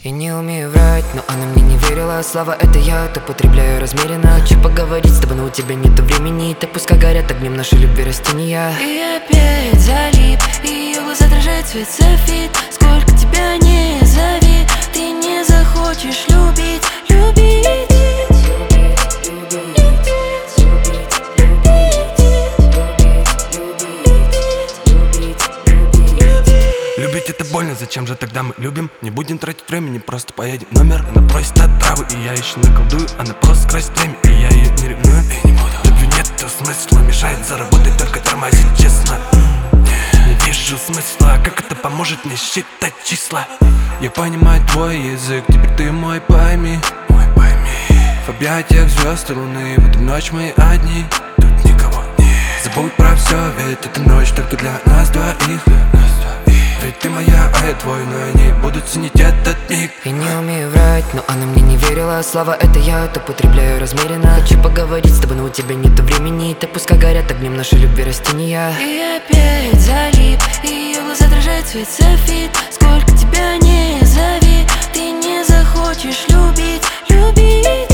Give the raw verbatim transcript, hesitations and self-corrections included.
Я не умею врать, но она мне не верила. Слава, это я, то потребляю размеренно. Хочу поговорить с тобой, но у тебя нету времени. Так пускай горят огнем наши любви растения. И опять залип, и ее глаза отражают свет софит. Сколько тебя не зови, ты не захочешь любить, любить. Любить это больно, зачем же тогда мы любим? Не будем тратить времени, просто поедем номер. Она просит от травы, и я еще наколдую. Она просто красит время, и я ее не ревную. И не буду. Любви нету смысла, мешает заработать, только тормозит, честно. Не вижу смысла, как это поможет мне считать числа. Я понимаю твой язык, теперь ты мой, пойми, мой пойми. В объятиях звезд и луны, в эту ночь мы одни. Тут никого нет. Забудь про все, ведь эта ночь только для нас двоих. Ведь ты моя, а я твой, но они будут ценить этот миг. Я не умею врать, но она мне не верила. Слава, это я, то потребляю размеренно. Хочу поговорить с тобой, но у тебя нету времени. Так пускай горят огнем наши любви растения. И опять залип, и ее глаза отражают свет софит. Сколько тебя не зови, ты не захочешь любить, любить.